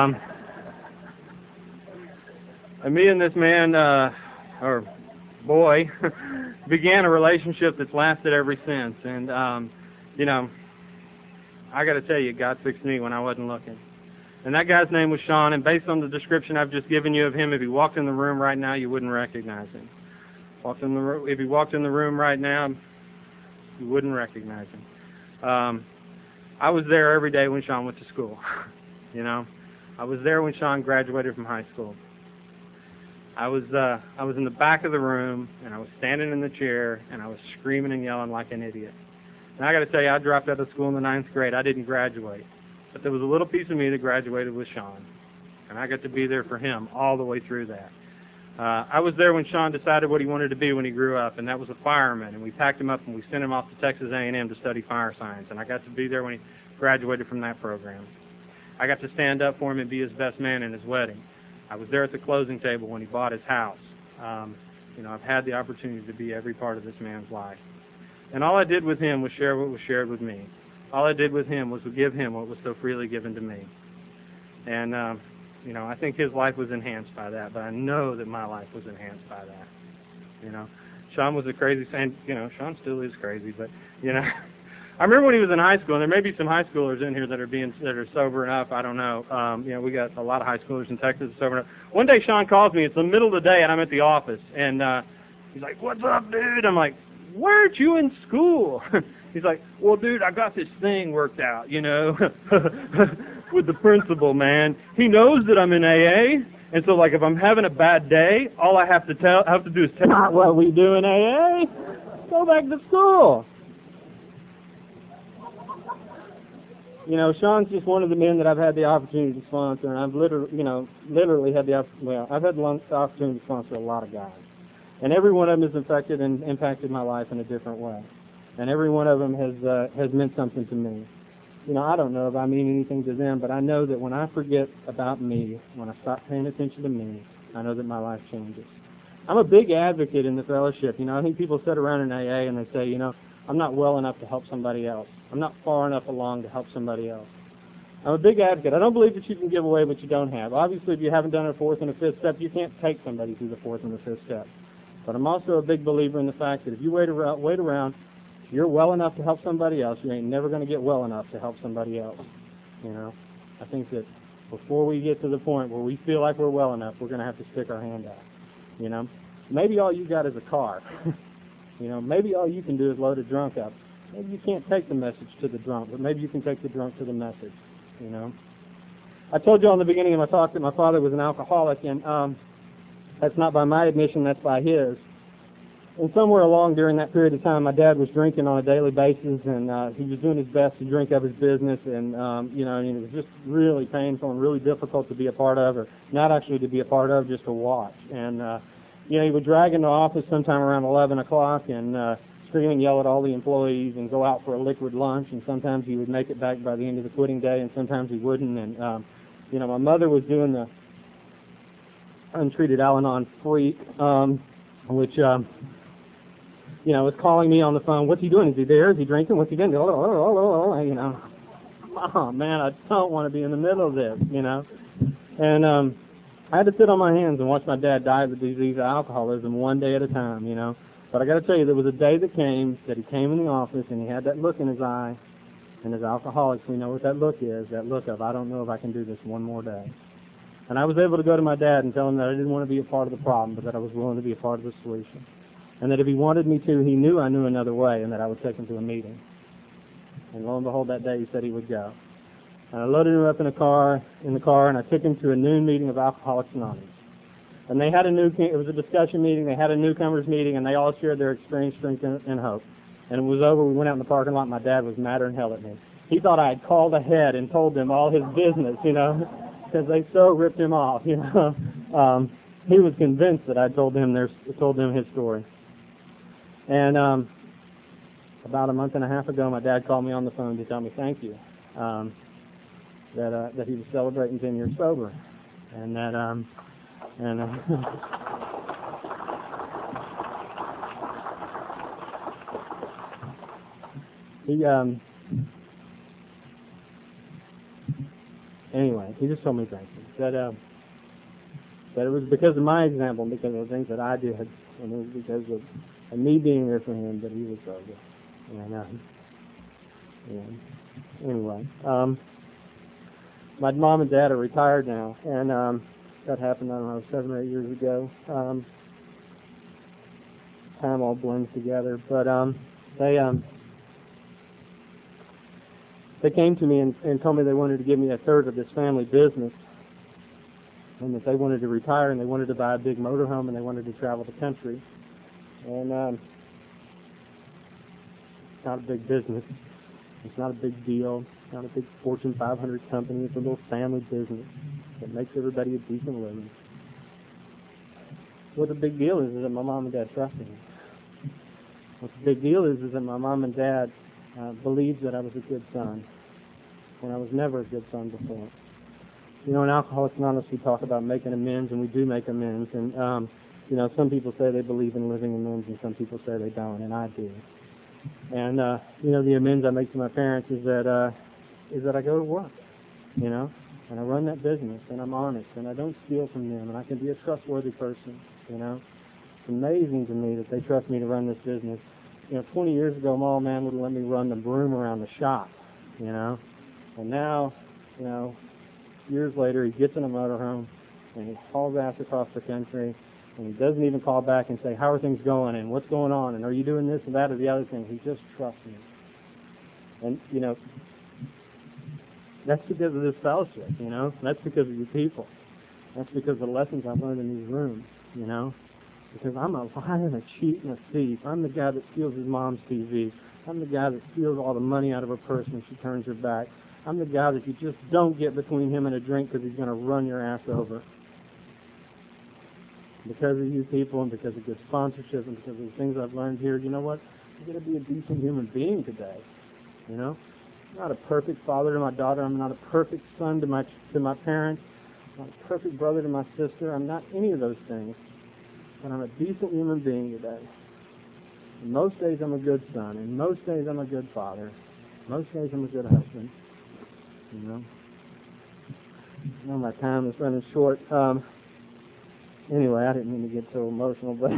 And me and this man, or boy, began a relationship that's lasted ever since. And, I got to tell you, God fixed me when I wasn't looking. And that guy's name was Sean, and based on the description I've just given you of him, if he walked in the room right now, you wouldn't recognize him. If he walked in the room right now, you wouldn't recognize him. I was there every day when Sean went to school. I was there when Sean graduated from high school. I was in the back of the room, and I was standing in the chair, and I was screaming and yelling like an idiot. And I got to tell you, I dropped out of school in the 9th grade. I didn't graduate. But there was a little piece of me that graduated with Sean. And I got to be there for him all the way through that. I was there when Sean decided what he wanted to be when he grew up, and that was a fireman. And we packed him up, and we sent him off to Texas A&M to study fire science. And I got to be there when he graduated from that program. I got to stand up for him and be his best man in his wedding. I was there at the closing table when he bought his house. I've had the opportunity to be every part of this man's life. And all I did with him was share what was shared with me. All I did with him was to give him what was so freely given to me. And, I think his life was enhanced by that, but I know that my life was enhanced by that. Sean was a crazy, and, Sean still is crazy, but, I remember when he was in high school, and there may be some high schoolers in here that are sober enough. I don't know. We got a lot of high schoolers in Texas sober enough. One day Sean calls me. It's the middle of the day, and I'm at the office, and he's like, "What's up, dude?" I'm like, "Why aren't you in school?" He's like, "Well, dude, I got this thing worked out, with the principal, man. He knows that I'm in AA, and so like if I'm having a bad day, all I have to do is tell what we do in AA. Go back to school." Sean's just one of the men that I've had the opportunity to sponsor, and I've literally had the opportunity to sponsor a lot of guys. And every one of them has affected and impacted my life in a different way. And every one of them has meant something to me. I don't know if I mean anything to them, but I know that when I forget about me, when I stop paying attention to me, I know that my life changes. I'm a big advocate in the fellowship. I think people sit around in AA and they say, I'm not well enough to help somebody else. I'm not far enough along to help somebody else. I'm a big advocate. I don't believe that you can give away what you don't have. Obviously, if you haven't done a 4th and a 5th step, you can't take somebody through the 4th and the 5th step. But I'm also a big believer in the fact that if you wait around, you're well enough to help somebody else, you ain't never going to get well enough to help somebody else. I think that before we get to the point where we feel like we're well enough, we're going to have to stick our hand out. Maybe all you got is a car. Maybe all you can do is load a drunk up. Maybe you can't take the message to the drunk, but maybe you can take the drunk to the message, I told you in the beginning of my talk that my father was an alcoholic, and that's not by my admission, that's by his. And somewhere along during that period of time, my dad was drinking on a daily basis, and he was doing his best to drink up his business, and it was just really painful and really difficult to be a part of, or not actually to be a part of, just to watch. And he would drag into office sometime around 11 o'clock and scream and yell at all the employees and go out for a liquid lunch, and sometimes he would make it back by the end of the quitting day, and sometimes he wouldn't. And my mother was doing the untreated Al-Anon freak, which was calling me on the phone. What's he doing? Is he there? Is he drinking? What's he doing? Oh, man, I don't want to be in the middle of this, And I had to sit on my hands and watch my dad die of the disease of alcoholism one day at a time, But I got to tell you, there was a day that he came in the office, and he had that look in his eye. And as alcoholics, we know what that look is, that look of, I don't know if I can do this one more day. And I was able to go to my dad and tell him that I didn't want to be a part of the problem, but that I was willing to be a part of the solution. And that if he wanted me to, he knew I knew another way, and that I would take him to a meeting. And lo and behold, that day he said he would go. And I loaded him up in the car, and I took him to a noon meeting of Alcoholics Anonymous. And they had it was a discussion meeting, they had a newcomers meeting, and they all shared their experience, strength, and hope. And it was over, we went out in the parking lot, and my dad was madder than hell at me. He thought I had called ahead and told them all his business, because they so ripped him off, He was convinced that I told him his story. And about a month and a half ago, my dad called me on the phone to tell me thank you, that he was celebrating 10 years sober, and that he just told me thank you. That it was because of my example, because of the things that I did, and it was because of me being there for him that he was sober. Anyway, my mom and dad are retired now, and that happened, I don't know, 7 or 8 years ago. Time all blends together, but they came to me and told me they wanted to give me a third of this family business, and that they wanted to retire, and they wanted to buy a big motorhome, and they wanted to travel the country. And it's not a big business. It's not a big deal. It's not a big Fortune 500 company. It's a little family business that makes everybody a decent living. What the big deal is that my mom and dad trust me. What the big deal is that my mom and dad believed that I was a good son, and I was never a good son before. In Alcoholics Anonymous, we talk about making amends, and we do make amends. And some people say they believe in living amends, and some people say they don't, and I do. And the amends I make to my parents is that I go to work, and I run that business, and I'm honest, and I don't steal from them, and I can be a trustworthy person. It's amazing to me that they trust me to run this business. 20 years ago, my old man would let me run the broom around the shop, and now, years later, he gets in a motorhome, and he hauls ass across the country, and he doesn't even call back and say, how are things going, and what's going on, and are you doing this and that or the other thing? He just trusts me. And, that's because of this fellowship, That's because of you people. That's because of the lessons I've learned in these rooms, Because I'm a liar and a cheat and a thief. I'm the guy that steals his mom's TV. I'm the guy that steals all the money out of her purse when she turns her back. I'm the guy that you just don't get between him and a drink because he's going to run your ass over. Because of you people and because of good sponsorship and because of the things I've learned here, you know what? I'm going to be a decent human being today. I'm not a perfect father to my daughter. I'm not a perfect son to my parents. I'm not a perfect brother to my sister. I'm not any of those things. But I'm a decent human being today. And most days I'm a good son. And most days I'm a good father. Most days I'm a good husband. I know my time is running short. Anyway, I didn't mean to get so emotional, but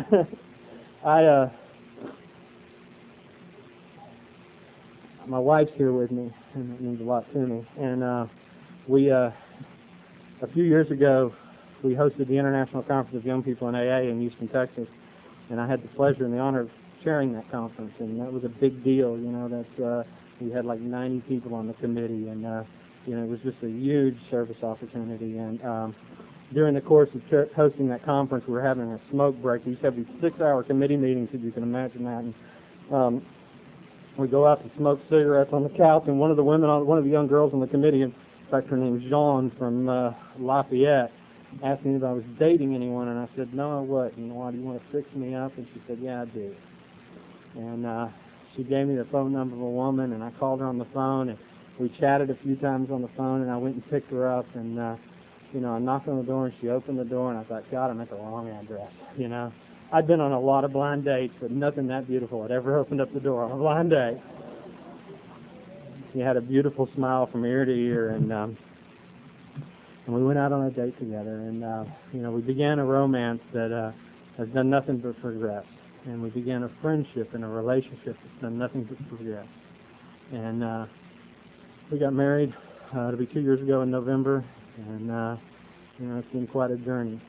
my wife's here with me, and it means a lot to me. And we, a few years ago, we hosted the International Conference of Young People in AA in Houston, Texas, and I had the pleasure and the honor of chairing that conference, and that was a big deal. We had like 90 people on the committee, and it was just a huge service opportunity. And during the course of hosting that conference, we were having a smoke break. We used to have these 6-hour committee meetings, if you can imagine that. And we go out to smoke cigarettes on the couch, and one of the young girls on the committee, in fact, her name was Jean from Lafayette, asked me if I was dating anyone, and I said, no, I wasn't. Why, do you want to fix me up? And she said, yeah, I do. And she gave me the phone number of a woman, and I called her on the phone, and we chatted a few times on the phone, and I went and picked her up, and I knocked on the door, and she opened the door, and I thought, God, I'm at the wrong address, I'd been on a lot of blind dates, but nothing that beautiful had ever opened up the door on a blind date. She had a beautiful smile from ear to ear, and we went out on a date together, and we began a romance that has done nothing but progress. And we began a friendship and a relationship that's done nothing but progress. And we got married. It'll be 2 years ago in November, and it's been quite a journey.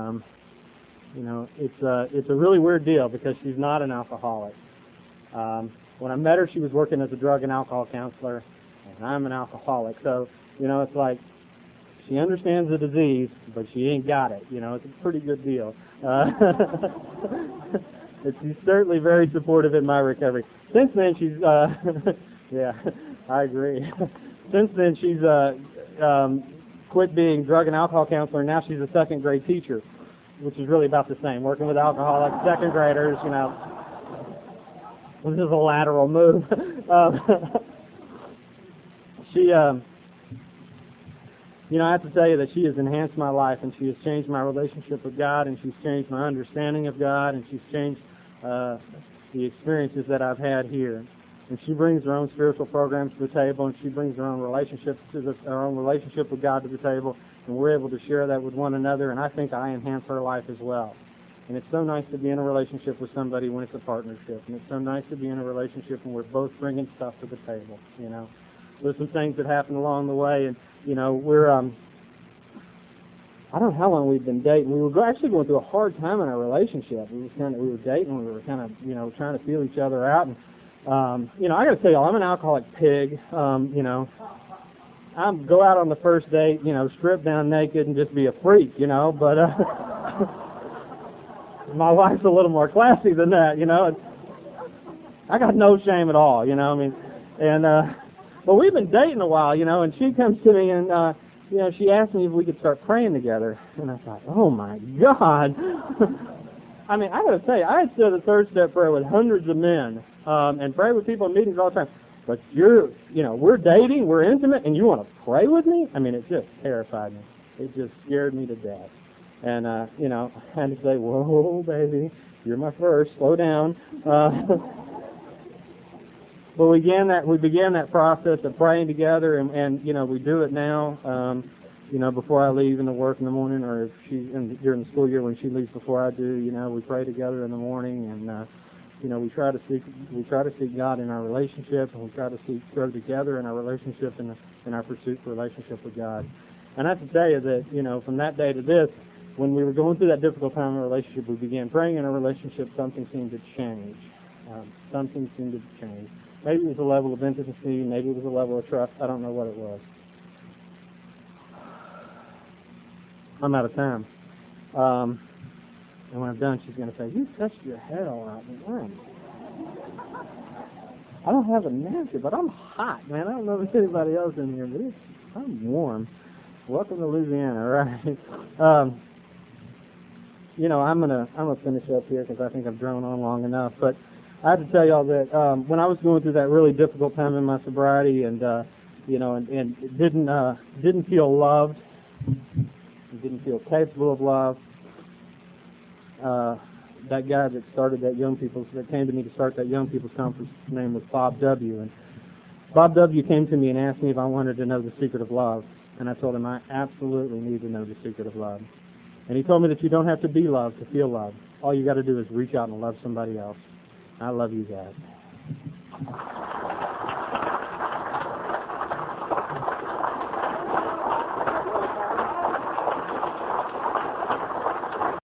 It's a really weird deal because she's not an alcoholic. When I met her, she was working as a drug and alcohol counselor, and I'm an alcoholic. So, it's like she understands the disease, but she ain't got it. It's a pretty good deal. She's certainly very supportive in my recovery. Since then, she's, yeah, I agree. Since then, she's quit being drug and alcohol counselor, and now she's a second grade teacher, which is really about the same, working with alcoholics, second graders, This is a lateral move. She, I have to tell you that she has enhanced my life, and she has changed my relationship with God, and she's changed my understanding of God, and she's changed the experiences that I've had here. And she brings her own spiritual programs to the table, and she brings her own relationship with God to the table, and we're able to share that with one another, and I think I enhance her life as well. And it's so nice to be in a relationship with somebody when it's a partnership, and it's so nice to be in a relationship when we're both bringing stuff to the table, There's some things that happen along the way, and, we're, I don't know how long we've been dating. We were actually going through a hard time in our relationship. We were dating, we were kind of, trying to feel each other out, and, I got to tell you, I'm an alcoholic pig. I go out on the first date, strip down naked and just be a freak, but my wife's a little more classy than that, I got no shame at all, but we've been dating a while, and she comes to me and, she asked me if we could start praying together, and I thought, oh my God. I mean, I got to tell you, I had said the third step prayer with hundreds of men, and pray with people in meetings all the time. But we're dating, we're intimate, and you want to pray with me? I mean, it just terrified me. It just scared me to death. And, I had to say, whoa, baby, you're my first, slow down. But we began that process of praying together, and we do it now, before I leave into work in the morning, or if during the school year when she leaves before I do, we pray together in the morning, and, we try to seek God in our relationship, and we try to grow together in our relationship and in our pursuit for relationship with God. And I have to tell you that, from that day to this, when we were going through that difficult time in our relationship, we began praying in our relationship, something seemed to change. Something seemed to change. Maybe it was a level of intimacy, maybe it was a level of trust, I don't know what it was. I'm out of time. And when I'm done, she's going to say, you touched your head all right. I don't have a napkin, but I'm hot, man. I don't know if there's anybody else in here, but I'm warm. Welcome to Louisiana, right? I'm gonna finish up here because I think I've drone on long enough. But I have to tell y'all that when I was going through that really difficult time in my sobriety, and and didn't feel loved, didn't feel capable of love. That guy that came to me to start that young people's conference, his name was Bob W. And Bob W. came to me and asked me if I wanted to know the secret of love. And I told him I absolutely need to know the secret of love. And he told me that you don't have to be loved to feel loved. All you got to do is reach out and love somebody else. I love you guys.